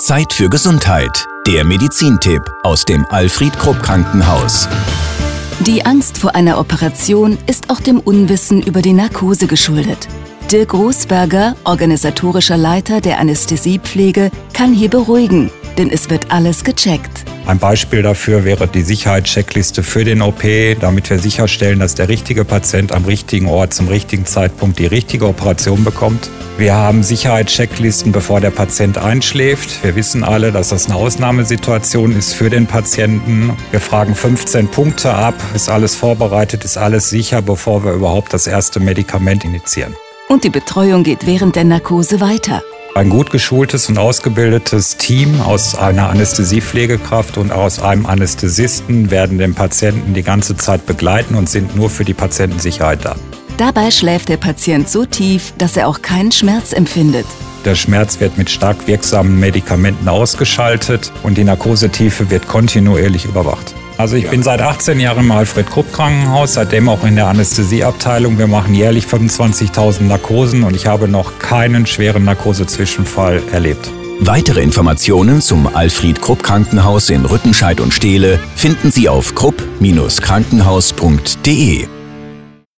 Zeit für Gesundheit. Der Medizintipp aus dem Alfred Krupp Krankenhaus. Die Angst vor einer Operation ist auch dem Unwissen über die Narkose geschuldet. Dirk Großberger, organisatorischer Leiter der Anästhesiepflege, kann hier beruhigen, denn es wird alles gecheckt. Ein Beispiel dafür wäre die Sicherheitscheckliste für den OP, damit wir sicherstellen, dass der richtige Patient am richtigen Ort zum richtigen Zeitpunkt die richtige Operation bekommt. Wir haben Sicherheitschecklisten, bevor der Patient einschläft. Wir wissen alle, dass das eine Ausnahmesituation ist für den Patienten. Wir fragen 15 Punkte ab, ist alles vorbereitet, ist alles sicher, bevor wir überhaupt das erste Medikament initiieren. Und die Betreuung geht während der Narkose weiter. Ein gut geschultes und ausgebildetes Team aus einer Anästhesiepflegekraft und aus einem Anästhesisten werden den Patienten die ganze Zeit begleiten und sind nur für die Patientensicherheit da. Dabei schläft der Patient so tief, dass er auch keinen Schmerz empfindet. Der Schmerz wird mit stark wirksamen Medikamenten ausgeschaltet und die Narkosetiefe wird kontinuierlich überwacht. Also ich bin seit 18 Jahren im Alfred Krupp Krankenhaus, seitdem auch in der Anästhesieabteilung. Wir machen jährlich 25.000 Narkosen und ich habe noch keinen schweren Narkosezwischenfall erlebt. Weitere Informationen zum Alfred Krupp Krankenhaus in Rüttenscheid und Steele finden Sie auf krupp-krankenhaus.de.